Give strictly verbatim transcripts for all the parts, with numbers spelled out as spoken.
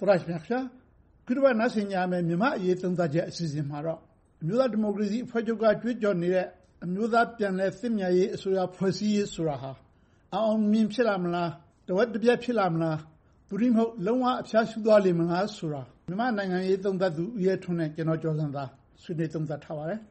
သောရရှိမြခင်ခုတစ်ပတ်နောက်ဆင်ကြမယ်မြန်မာအရေးသုံးသပ်ချက်အစီအစဉ်မှာတော့အမျိုးသားဒီမိုကရေစီအဖွဲ့ချုပ်ကကြွေးကြော်နေတဲ့အမျိုးသားပြန်လည်သင့်မြတ်ရေးအစိုးရဖွဲ့စည်းရေးဆိုတာဟာအောင်မြင်ဖြစ်လာမလားတဝက်တစ်ပြက်ဖြစ်လာမလားသူရိမဟုတ်လုံးဝအဖျားရှုသွားလိမ့်မလားဆိုတာမြန်မာနိုင်ငံရေးသုံးသပ်သူဦးရဲထွန်းနဲ့ကျွန်တော်ကျော်စံသားဆွေးနွေးသုံးသပ်ထားပါတယ်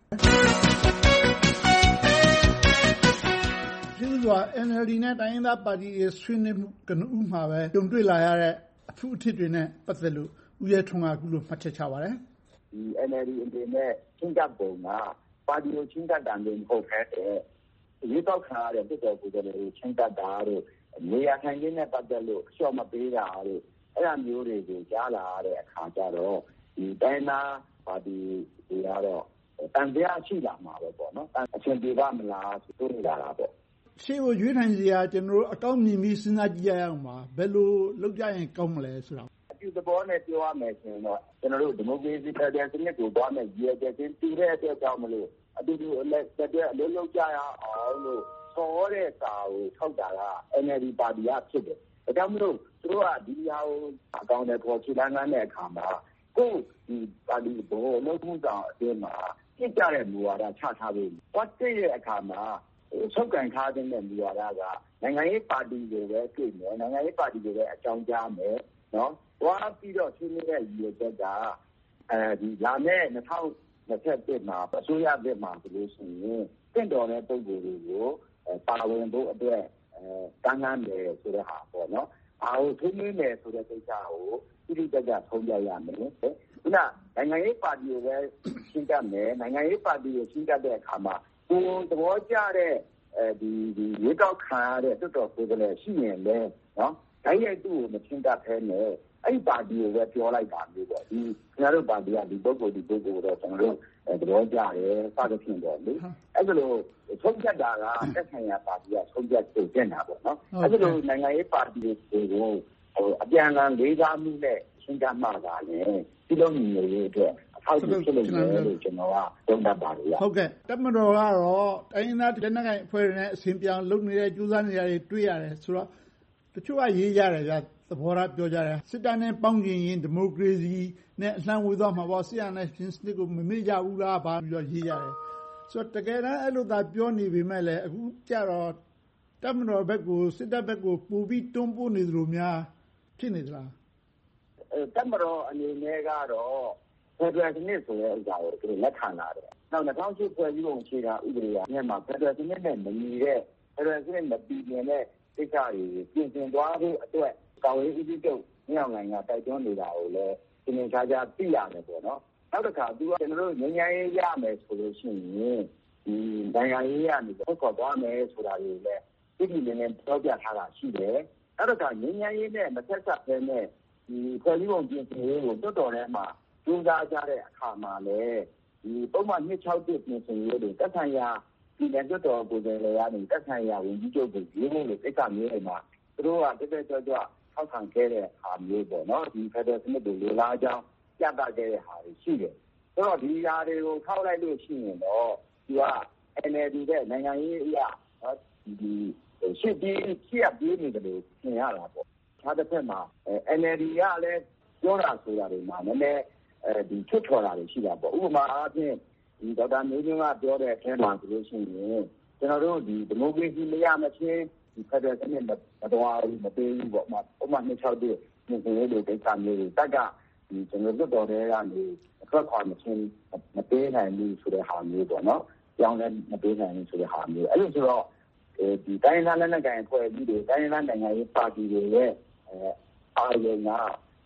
ဒီလို N L D နဲ့တိုင်းရင်းသားပါတီတွေဆွေးနွေးမှုကနဦးမှာပဲကြုံတွေ့လာရတဲ့အထူးအထစ်တွေနဲ့ပတ်သက်လို့ဦးရဲထွန်းကအခုလိုမှတ်ချက်ချပါတယ်ဒီ N L D အနေနဲ့ချင်းကပ်ပုံကပါတီကိုချင်းကပ်တာမျိုးမဟုတ်ခဲ့တဲ့ရေတောက်ခါရတဲ့တော်ကိုယ်တော်တွေချင်းကပ်တာတို့နေရာထိုင်ခင်းနဲ့ပတ်သက်လို့အလျှော့မပေးတာတို့အဲ့ဒါမျိုးတွေကိုကြားလာရတဲ့အခါကျတော့ဒီတိုင်းနာပါတီတွေကတော့တန်တရားရှိလာမှာပဲပေါ့နော်အချင်းပြပါမလားဆိုနေတာလားပေါ့ရှေ့ကိုရွေးနိုင်စရာကျွန်တော်တို့အကောင့်မြင်ပြီးစဉ်းစားကြည့်ရအောင်ပါဘယ်လိုလုပ်ကြရင်ကောင်းမလဲဆိုတာအပြုသဘောနဲ့ပြောရမယ်ဆိုရင်တော့ကျွန်တော်တို့ဒီမိုကရေစီဖက်ဒရယ်စနစ်ကိုသွားမယ်ရည်ရွယ်ချက်တူတဲ့အတွက်ကြောင့်မလို့အတူတူအလက်တက်တဲ့အလုပ်လုပ်ကြရအောင်လို့ခေါ်တဲ့စာကိုထောက်တာက N L D ပါတီကဖြစ်တယ်ဒါကြောင့်မလို့သူတို့ကဒီဟာကိုအကောင့်နဲ့ပေါ်ခြေလမ်းတဲ့အခါမှာကိုယ်ဒီပါတီဘောလုံးမှုဆောင်အတင်းမှာပြစ်ကြတဲ့မူဝါဒချထားပြီးပတ်တဲ့အခါမှာဆုတ်ကန်ထားတဲ့မူဝါဒကနိုင်ငံရေးပါတီတွေပဲတွေ့မယ်နိုင်ငံရေးပါတီတွေပဲအကြောင်းကြားမယ်နော်။သွားပြီးတော့ဆွေးနွေးတဲ့ရည်ရွယ်ချက်ကအဲဒီလာမယ့်၂၀၂၁မှာအစိုးရဘက်မှာဆိုလို့ရှိရင်တင့်တော်တဲ့ပုံစံတွေကိုပါဝင်ဖို့အတွက်အဲတန်းလန်းတယ်ဆိုတဲ့ဟာပေါ့နော်။အားကိုဆွေးနွေးမယ်ဆိုတဲ့ကိစ္စကိုပြည်သူ့တပ်ကထုံးပြရမယ်။ခုနနိုင်ငံရေးပါတီကိုပဲရှင်းတတ်မယ်နိုင်ငံရေးပါတီကိုရှင်းတတ်တဲ့အခါမှာကိုယ်သဘောကျတဲ့အဲဒီဒီရေကောက်ခံရတဲ့တော်တော်ကိုယ်ကလေးရှိရင်လည်းနော်တိုင်းရဲ့သူ့ကိုမရှင်းတတ်ဖဲနဲ့အဲ့ဒီပါတီကိုပဲပြောလိုက်တာမျိုးပေါ့ဒီခင်ဗျားတို့ပါတီကဒီပုဂ္ဂိုလ်ဒီပုဂ္ဂိုလ်တော့ကျွန်တော်တို့သဘောကျတယ်စသဖြင့်ပေါ့လေအဲ့ဒါလို့ဆုံးဖြတ်တာကတက်ဆိုင်ရာပါတီကဆုံးဖြတ်ဖို့ကျင့်တာပေါ့နော်အဲ့ဒါလို့နိုင်ငံရေးပါတီတွေကိုဟိုအပြန်အလှန်လေးစားမှုနဲ့ရှင်းတတ်မှသာလေဒီလိုမျိုးတွေအတွက်အထောက်အကူဖြစ်လို့ရတယ်လို့ကျွန်တော်ကသုံးသပ်ပါတယ်ဗျဟုတ်ကဲ့တပ်မတော်ကတော့တိုင်းရင်းသားလက်နက်ကိုင်အဖွဲ့တွေနဲ့အစဉ်ပြောင်းလုပ်နေတဲ့ကြိုးစားနေရတွေတွေ့ရတယ်ဆိုတော့တချို့ကရေးကြတယ်ဗျသဘောထားပြောကြတယ်စစ်တပ်နဲ့ပေါင်းကျင်ရင်ဒီမိုကရေစီနဲ့အလှမ်းဝေးသွားမှာပေါ့ဆရာနဲ့ရှင်စနစ်ကိုမမေ့ကြဘူးလားဘာပြီးတော့ရေးကြတယ်ဆိုတော့တကယ်တမ်းအဲ့လိုသာပြောနေပေမဲ့လည်းအခုကြတော့တပ်မတော်ဘက်ကိုစစ်တပ်ဘက်ကိုပူပြီးတွန်းပို့နေသလိုများဖြစ်နေသလားအဲတပ်မတော်အနေနဲ့ကတော့ဖက်ဒရယ်စနစ်ဆိုတဲ့ဥစ္စာကိုသူလက်ခံလာတယ်နောက်၂၀၀၈ဖွဲ့စည်းပုံအခြေခံဥပဒေကမြန်မာဖက်ဒရယ်စနစ်နဲ့မညီတဲ့ဖက်ဒရယ်စနစ်မပြီးပြင်းတဲ့ကိစ္စတွေပြင်ဆင်သွားဖို့အတွက်ကာဝေးဦးစီးချုပ်မြောက်နိုင်ငံတိုက်တွန်းနေတာကိုလည်းသင်္ချာချာသိရတယ်ပေါ့နော်နောက်တစ်ခါသူကကျွန်တော်တို့ငြိမ်းချမ်းရေးရမယ်ဆိုလို့ရှိရင်ဒီနိုင်ငံရေးရနေတော့ခေါ်သွားမယ်ဆိုတာတွေလည်းပြည်ပြည်နဲ့ပြောပြထားတာရှိတယ်နောက်တစ်ခါငြိမ်းချမ်းရေးနဲ့မဆက်ဆက်ဘဲနဲ့ဒီဖွဲ့စည်းပုံပြင်ဆင်ရေးကိုတော်တော်ထဲမှာကြိုးစားကြတဲ့အခါမှာလည်းဒီပုံမှန်၂၆၁ပြင်ဆင်ရေးတွေတက်ဆိုင်ရာဒီနယ်တော်တော်ကိုယ်စားလှယ်ကနေတက်ဆိုင်ရာဝန်ကြီးချုပ်ကိုရေးဖို့လို့ကိစ္စမျိုးတွေမှာသူတို့ကတက်တက်ကြွကြွထောက်ခံခဲ့တဲ့ဟာမျိုးပေါ့နော်ဒီဖက်ဒရယ်စနစ်ကိုလိုလားကြောင်းပြသခဲ့တဲ့ဟာတွေရှိတယ်ဆိုတော့ဒီဟာတွေကိုထောက်လိုက်လို့ရှိရင်တော့သူက N L D တဲ့နိုင်ငံရေးအရာနော်ဒီရှစ်ပြီးရှစ်ရပြီးနေတယ်လို့သင်ရတာပေါ့ခြားတစ်ဖက်မှာ N L D ကလည်းပြောတာဆိုတာတွေမှာနည်းနည်းအဲဒီချွတ်ချော်တာတွေရှိတာပေါ့ဥပမာအားဖြင့်ဒီဒေါက်တာမျိုးချင်းကပြောတဲ့အထက်မှာဆိုလို့ရှိရင်ကျွန်တော်တို့ဒီဒီမိုကရေစီမရမချင်းဒီဖက်ဒရယ်စနစ်မတော်ဘူးမပေးဘူးပေါ့ဥပမာဥပမာ၂၆၁ပြင်ဆင်ရေးတွေကိစ္စမျိုးတွေတက်ကဒီကျွန်တော်တို့တော်တဲ့ကနေအထွက်ခွာမချင်းမပေးနိုင်ဘူးဆိုတဲ့ဟာမျိုးပေါ့နော်ကြောင်းလည်းမပေးနိုင်ဘူးဆိုတဲ့ဟာမျိုးအဲ့လိုဆိုတော့ဒီတိုင်းသားလက်နက်ကိုင်အဖွဲ့အစည်းတွေတိုင်းသားနိုင်ငံရေးပါတီတွေရဲ့အဲအာရုံက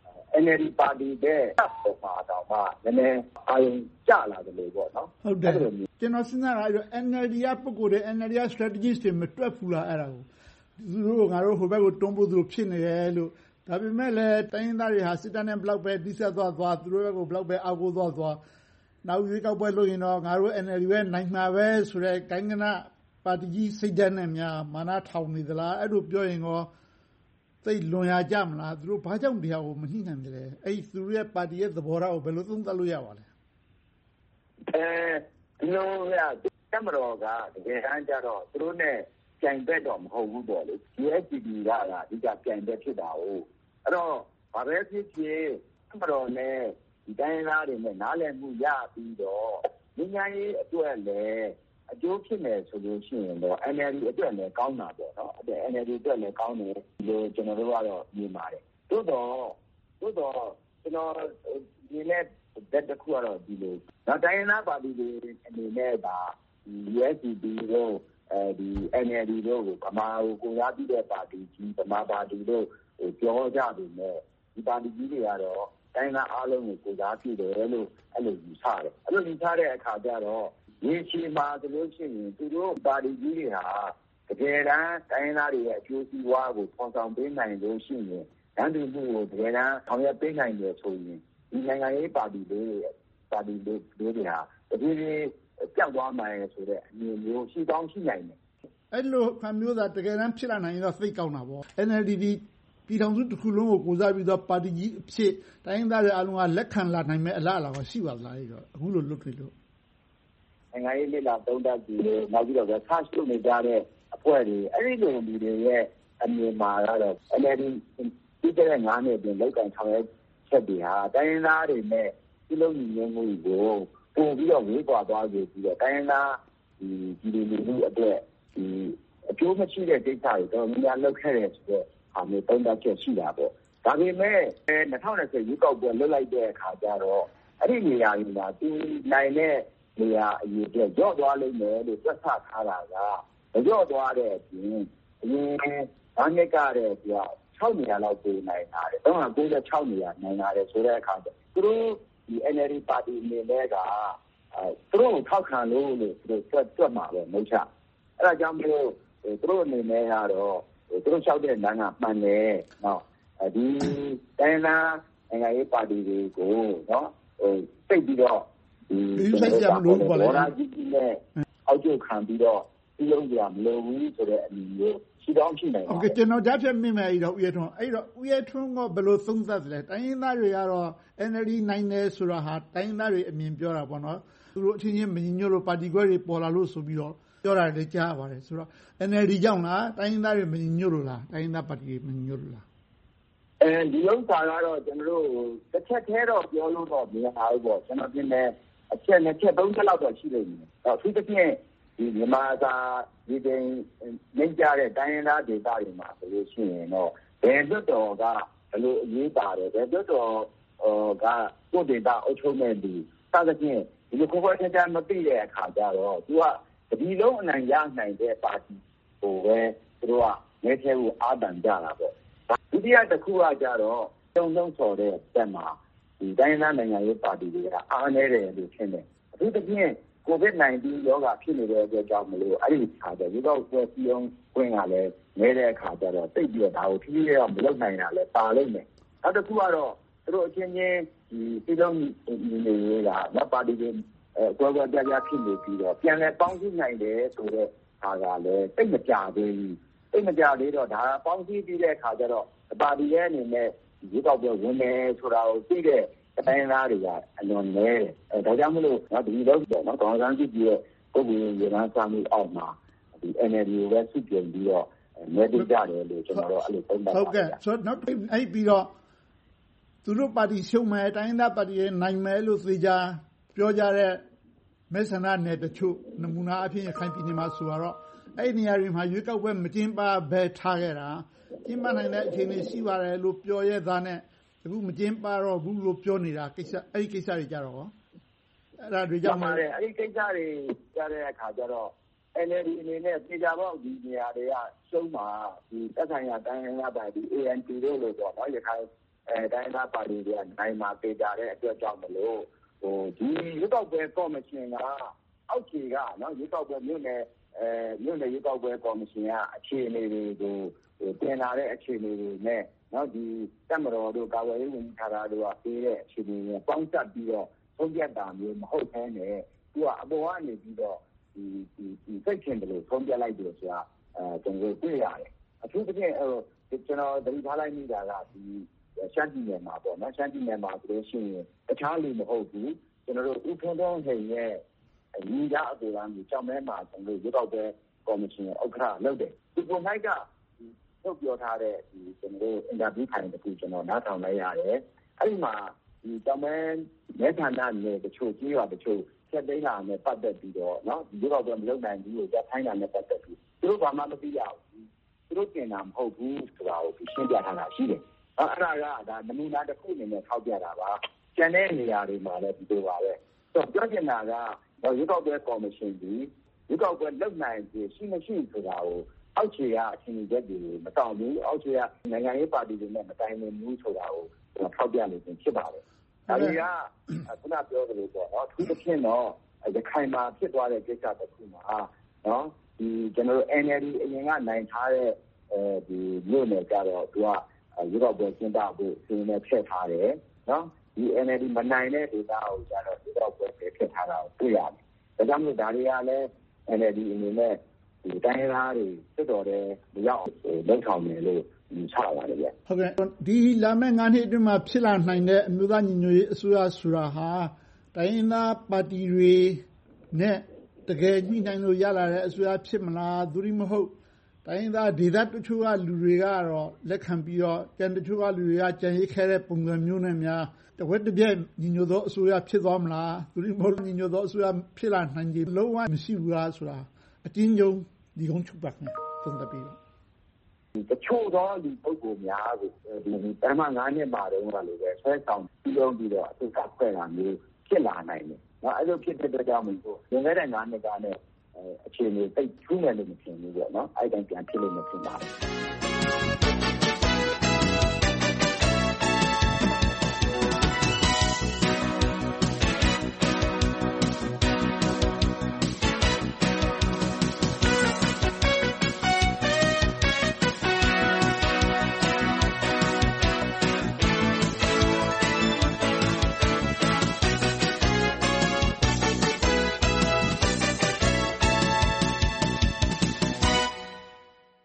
N L D ပါတီတဲ့ပေါ်မှာတော့မှနည်းနည်းအာရုံကျလာတယ်လို့ပေါ့နော်ဟုတ်တယ်ကျွန်တော်စဉ်းစားတာအဲ့တော့ N L D ကပုံကိုယ်တွေ N L D က strategist တွေမတွက်ဘူးလားအဲ့ဒါကိုသူတို့ငါတို့ဟိုဘက်ကိုတွန်းပို့သူတို့ဖြစ်နေတယ်လို့ဒါပေမဲ့လည်းတိုင်းရင်းသားတွေဟာစစ်တပ်နဲ့ဘလောက်ပဲတိဆက်သွားသွားသူတို့ဘက်ကိုဘလောက်ပဲအောက်ကိုသွားသွားနောက်ရွေးကောက်ပွဲလုပ်ရင်တော့ငါတို့ N L D ပဲနိုင်မှာပဲဆိုတဲ့ကိုင်းကနပါတီကြီးစိတ်ဓာတ်နဲ့များမာနထောင်နေသလားအဲ့လိုပြောရင်ရောသိလွန်ရကြမလားသူတို့ဘာကြောင့်တရားကိုမနှိမ့်နိုင်တယ်လဲအဲ့ဒီသူတို့ရဲ့ပါတီရဲ့သဘောထားကိုဘယ်လိုသုံးသပ်လို့ရပါလဲအဲဒီလိုရတမတော်ကတကယ်တမ်းကျတော့သူတို့ ਨੇ ကြိုင်ဘက်တော့မဟုတ်ဘူးပေါ့လေ U S D P ကအဓိကကြိုင်ဘက်ဖြစ်တာ哦အဲ့တော့ဘဘာပဲဖြစ်ဖြစ်သမ္မတော်နဲ့ဒီတိုင်းသားတွေနဲ့နားလည်မှုရပြီးတော့ငြိမ်းချမ်းရေးအတွက်လည်းအကျိုးဖြစ်မယ်ဆိုလို့ရှိရင်တော့ အန် အယ် ဒီ အတွက်လည်းကောင်းတာပေါ့နော်။ အန် အယ် ဒီ အတွက်လည်းကောင်းတယ်လို့ကျွန်တော်တို့ကတော့မြင်ပါတယ်။သို့တော့သို့တော့ကျွန်တော်ဒီနဲ့တဲ့တစ်ခုကတော့ဒီလိုနောက်တိုင်းသားပါတီတွေအနေနဲ့ဒါ ယူ အက်စ် ဒီ ပီ တို့အဲဒီ အန် အယ် ဒီ တို့ကိုဗမာကိုကိုရပြီးတဲ့ပါတီကြီးဗမာပါတီတို့ပြောကြတယ်နဲ့ဒီပါတီကြီးတွေကတော့တိုင်းသားအားလုံးကိုကိုစားပြုတယ်လို့အဲ့လိုယူဆတယ်။အဲ့လိုယူဆတဲ့အခါကျတော့ဒီအချိန်မှာဆိုလို့ရှိရင်သူတို့ပါတီကြီးတွေဟာတကယ်တမ်းတိုင်းသားတွေရဲ့အကျိုးစီးပွားကိုဖော်ဆောင်ပေးနိုင်လို့ရှိရင်တန်းတူမှုကိုတကယ်တမ်းဆောင်ရွက်ပေးနိုင်တယ်ဆိုရင်ဒီနိုင်ငံရေးပါတီတွေပါတီတွေတွေဟာတကယ်ကြောက်သွားမှန်းဆိုတဲ့အမြင်မျိုးရှိကောင်းရှိနိုင်တယ်။အဲ့လိုခံမျိုးသာတကယ်တမ်းဖြစ်လာနိုင်ရင်တော့သိကောင်းတာပေါ့။ အန် အယ် ဒီ ပြည်ထောင်စုတစ်ခုလုံးကိုကိုစားပြီးတော့ပါတီကြီးအဖြစ်တိုင်းသားတွေအားလုံးကလက်ခံလာနိုင်မဲ့အလားအလာကရှိပါသလားအဲ့တော့အခုလိုလွတ်ထွေလို့နိုင်ငံရေးလေ့လာသုံးသပ်ပြီးနောက်ပြီးတော့ research လုပ်နေကြတဲ့အဖွဲ့တွေအဲ့ဒီလိုလူတွေရဲ့အမြင်မှာတော့ အန် အယ် ဒီ ဒီတဲ့ငါးနှစ်အတွင်းလောက်ကန်ဆောင်ရွက်ချက်တွေဟာတိုင်းသားတွေနဲ့ပြုလုပ်ညီညွတ်မှုကိုပို့ပြီးတော့ဝေးကွာသွားစေပြီးတော့တိုင်းသားဒီဒီလူလူအတွက်ဒီအကျိုးမရှိတဲ့ကိစ္စတွေတော့များလောက်ခဲ့တယ်ဆိုတော့ဟာမျိုးသုံးသပ်ချက်ရှိတာပေါ့ဒါပေမဲ့၂၀၂၀ရွေးကောက်ပွဲလွတ်လိုက်တဲ့အခါကျတော့အဲ့ဒီနေရာတွေမှာဒီနိုင်တဲ့နေရာအရေးအတွက်ကြော့သွားလိမ့်မယ်လို့သက်သာထားတာကကြော့သွားတဲ့အပြင်အရင်ဘာနှစ်ကတဲ့သူက၆နေရာလောက်ပိုနိုင်တာတယ်၃၉၆နေရာနိုင်တာတယ်ဆိုတဲ့အခါကျသူတို့ဒီ အန် အယ် ဒီ ပါတီအနေနဲ့ကအဲသူတို့ထောက်ခံလို့လို့သူတို့တွက်တွက်မှာပဲမဟုတ်ချအဲ့ဒါကြောင့်မို့သူတို့အနေနဲ့ကတော့သူတို့လျှောက်တဲ့လမ်းကမှန်တယ်နော်ဒီတိုင်းသားနိုင်ငံရေးပါတီတွေကိုနော်ဟိုစိတ်ပြီးတော့ဒီစိတ်ကြမလို့ပါလေဘောရာကြီးကြီးနဲ့အောက်ကျခံပြီးတော့ပြုလုပ်ကြမလို့ဘူးဆိုတဲ့အမြင်မျိုးရှိတော့ရှိနိုင်ပါဘူး။ Okay ကျွန်တော်ကြားဖြတ်မိမယ်အဲ့တော့ဦးရဲထွန်းအဲ့တော့ဦးရဲထွန်းကဘယ်လိုသုံးသပ်လဲတိုင်းရင်းသားတွေကတော့ အန် အယ် ဒီ နိုင်တယ်ဆိုတာဟာတိုင်းရင်းသားတွေအမြင်ပြောတာပေါ့နော်သူတို့အချင်းချင်းမညီညွတ်လို့ပါတီခွဲတွေပေါ်လာလို့ဆိုပြီးတော့ပြောတာလည်းကြားပါတယ်ဆိုတော့ အန် အယ် ဒီ ကြောင့်လားတိုင်းရင်းသားတွေမညီညွတ်လို့လားတိုင်းရင်းသားပါတီတွေမညီညွတ်လို့လားအဲဒီဥစ္စာကတော့ကျွန်တော်တို့တစ်ချက်သေးတော့ပြောလို့တော့မရဘူးပေါ့ကျွန်တော်ပြင်တယ်အချက်နှစ်ချက်သုံးချက်လောက်တော့ရှိလိမ့်မယ်။အထူးသဖြင့်ဒီမြန်မာသာဒီတင်နေကြတဲ့တိုင်းရင်းသားဒေသတွေမှာဆိုလို့ရှိရင်တော့ဘယ်တွတ်တော်ကဘယ်လိုအရေးပါတယ်ဘယ်တွတ်တော်ကကိုယ်ဒေသအုပ်ချုပ်မဲ့ဒီစသဖြင့်ဒီလိုခေါ်ခေါ်ချာချာမသိတဲ့အခါကျတော့သူကဒီလုံးအနိုင်ရနိုင်တဲ့ပါတီဟိုပဲသူတို့ကနေချဲကိုအားတန်ကြတာပေါ့။ဒုတိယတစ်ခုကကြတော့တုံ့လုံးဆော်တဲ့တက်မှာဒီတိုင်းသားနိုင်ငံရေးပါတီတွေကအားနည်းတယ်လို့ထင်တယ်။အထူးသဖြင့်ကိုဗစ်-၁၉ ရောဂါဖြစ်နေတဲ့အတွက်ကြောင့်မလို့အဲ့ဒီခါကျဒီတော့ဆွဲစည်းအောင်ခွင့်ကလည်းနေတဲ့အခါကျတော့တိတ်ပြီးတော့ဒါကိုဖြည်းဖြည်းတော့မလုပ်နိုင်တာလည်းပါလိမ့်မယ်။နောက်တစ်ခုကတော့သူတို့အချင်းချင်းဒီပြည်လုံးညီနေရေးကနောက်ပါတီတွေအဲကွဲကွဲပြားပြားဖြစ်နေပြီးတော့ပြန်လည်ပေါင်းစည်းနိုင်တယ်ဆိုတဲ့ဟာကလည်းတိတ်မကြသေးဘူး။တိတ်မကြသေးတော့ဒါပေါင်းစည်းပြီးတဲ့အခါကျတော့ပါတီရဲ့အနေနဲ့ဒီကောက်ပွဲဝင်နေဆိုတာကိုသိတဲ့တိုင်းသားတွေကအလွန်နည်းတယ်အဲဒါကြောင့်မလို့နော်ဒီလိုပေါ့နော်ကောင်းဆောင်ကြည့်ပြီးတော့ပုဂ္ဂိုလ်ရေးရန်စာမှုအောက်မှာဒီ အန် အယ် ဒီ ကိုပဲစုပြုံပြီးတော့မဲပေးကြတယ်လို့ကျွန်တော်တို့အဲ့လိုသုံးသပ်ပါတယ်ဟုတ်ကဲ့ဆိုတော့နောက်အဲ့ပြီးတော့သူတို့ပါတီရှုံးမယ်တိုင်းသားပါတီရဲ့နိုင်မယ်လို့သေချာပြောကြတဲ့မဲဆန္ဒနယ်တချို့နမူနာအဖြစ်ရခိုင်ပြည်နယ်မှာဆိုတော့အဲ့ဒီနေရာတွေမှာရွေးကောက်ပွဲမကျင်းပဘဲထားခဲ့တာကျင်းပနိုင်တဲ့အခြေအနေရှိပါတယ်လို့ပြောရဲသားနဲ့အခုမကျင်းပတော့ဘူးလို့ပြောနေတာကိစ္စအဲ့ဒီကိစ္စတွေကြတော့အဲ့ဒါတွေကြောင့်ပါတယ်အဲ့ဒီကိစ္စတွေကြားတဲ့အခါကျတော့ အန် အယ် ဒီ အနေနဲ့ပြည်ကြပေါက်ဒီနေရာတွေကရှုံးမှာဒီတက်ဆိုင်ရာတိုင်းရင်းသားပါတီ အေ အန် ပီ တို့လို့ပေါ့နော်ရခိုင်အဲတိုင်းသားပါတီတွေကနိုင်မှာပြည်ကြတဲ့အတွက်ကြောင့်မလို့ဟိုဒီရွေးကောက်ပွဲကော်မရှင်ကအောက်ခြေကနော်ရွေးကောက်ပွဲမြို့နယ်အဲမြို့နယ်ရွေးကောက်ပွဲကော်မရှင်ကအခြေအနေတွေကိုတင်လာတဲ့အခြေအနေတွေနဲ့နော်ဒီတက်မတော်တို့ကာဝယ်ရေးဝန်ကြီးဌာနတို့ကပေးတဲ့အခြေအနေတွေပေါင်းစပ်ပြီးတော့သုံးပြတာမျိုးမဟုတ်ဘဲနဲ့သူကအပေါ်ကနေပြီးတော့ဒီဒီဒီစိတ်ချင်းတယ်လို့သုံးပြလိုက်တယ်ဆိုတာအဲကျွန်တော်တွေ့ရတယ်အထူးသဖြင့်ဟိုကျွန်တော်သတိထားလိုက်မိတာကဒီရှမ်းပြည်နယ်မှာပေါ့နော်ရှမ်းပြည်နယ်မှာဆိုလို့ရှိရင်တခြားလူမဟုတ်ဘူးကျွန်တော်တို့ဥထုံးထုံးဟိန်ရဲ့ညီကြအတူလားမျိုးကြောင့်မဲမှာကျွန်တော်တို့ရွေးကောက်ပွဲကော်မရှင်ဥက္ကဋ္ဌလုပ်တယ်ဒီပုံ၌ကပထုတ်ပြောထားတဲ့ဒီကျွန်တော်တို့အင်တာဗျူးခိုင်တစ်ခုကျွန်တော်နားထောင်လိုက်ရတယ်အဲ့ဒီမှာဒီတောင်မဲမဲဌာနနဲ့တချို့ကြီးရွာတချို့ဆက်သိမ်းတာနဲ့ပတ်သက်ပြီးတော့เนาะဒီလိုတော့မလုပ်နိုင်ဘူးလို့ကြထိုင်းတာနဲ့ပတ်သက်ပြီးသူတို့ဘာမှမသိရဘူးသူတို့တင်တာမဟုတ်ဘူးဆိုတာကိုရှင်းပြထားတာရှိတယ်အဲ့ဒါကဒါနမူနာတစ်ခုအနေနဲ့ထောက်ပြတာပါကျန်တဲ့နေရာတွေမှာလည်းဒီလိုပါပဲဆိုတော့ပြောချင်တာကရွေးကောက်ပွဲကော်မရှင်ကြီးရွေးကောက်ပွဲလုပ်နိုင်ခြင်းရှိမရှိဆိုတာကိုအောက်ခြေကအချင်းချင်းတွေမတောင်းဘူးအောက်ခြေကနိုင်ငံရေးပါတီတွေနဲ့မတိုင်ပင်ဘူးဆိုတာကိုထောက်ပြနေခြင်းဖြစ်ပါတယ်ဒါတွေကခုနပြောသလိုပေါ့နော်အထူးသဖြင့်တော့ရခိုင်မှာဖြစ်သွားတဲ့ကိစ္စတစ်ခုမှာနော်ဒီကျွန်တော်တို့ N L D အရင်ကနိုင်ထားတဲ့အဲဒီမြို့နယ်ကြတော့သူကရွေးကောက်ပွဲကျင်းပဖို့စီစဉ်ထည့်ထားတယ်နော်ဒီ N L D မနိုင်တဲ့ဒေသကိုကြတော့ရွေးကောက်ပွဲထည့်ထားတာကိုတွေ့ရတယ်ဒါကြောင့်မို့ဒါတွေကလည်း N L D အနေနဲ့ဒီတိုင်းသားတွေစစ်တော်တဲ့မရောက်လုံဆောင်တယ်လို့ယူဆပါတယ်ဗျဟုတ်ကဲ့ဒီလာမယ့်ငါးနှစ်အတွင်းမှာဖြစ်လာနိုင်တဲ့အမျိုးသားညီညွတ်ရေးအစိုးရဆိုတာဟာတိုင်းရင်းသားပါတီတွေနဲ့တကယ်ညှိနှိုင်းလို့ရလာတဲ့အစိုးရဖြစ်မလားသို့မဟုတ်တိုင်းရင်းသားဒေသတချို့ကလူတွေကတော့လက်ခံပြီးတော့ကျန်တချို့ကလူတွေကကြံရိတ်ခဲ့တဲ့ပုံစံမျိုးနဲ့များတဝက်တစ်ပြက်ညီညွတ်သောအစိုးရဖြစ်သွားမလားသို့မဟုတ်ညီညွတ်သောအစိုးရဖြစ်လာနိုင်ခြေလုံးဝမရှိဘူးလားဆိုတာအတင်းကျုံဒီကုန်းချုပ်ပါခင်သုံးသပ်ပြီးတော့တချို့သောဒီပုဂ္ဂိုလ်များကိုဒီပထမငါးနှစ်မှာတော့လည်းပဲဆွဲဆောင်ပြီးတော့ပြီးတော့အစိုးရဖွဲ့တာမျိုးဖြစ်လာနိုင်တယ်။နော်အဲ့လိုဖြစ်တဲ့အတွက်ကြောင့်မို့လို့လွန်ခဲ့တဲ့ငါးနှစ်ကနဲ့အခြေအနေတိတ်ထူးမယ်လို့မထင်ဘူးပေါ့နော်။အဲ့တိုင်းပြန်ဖြစ်လို့မထင်ပါဘူး။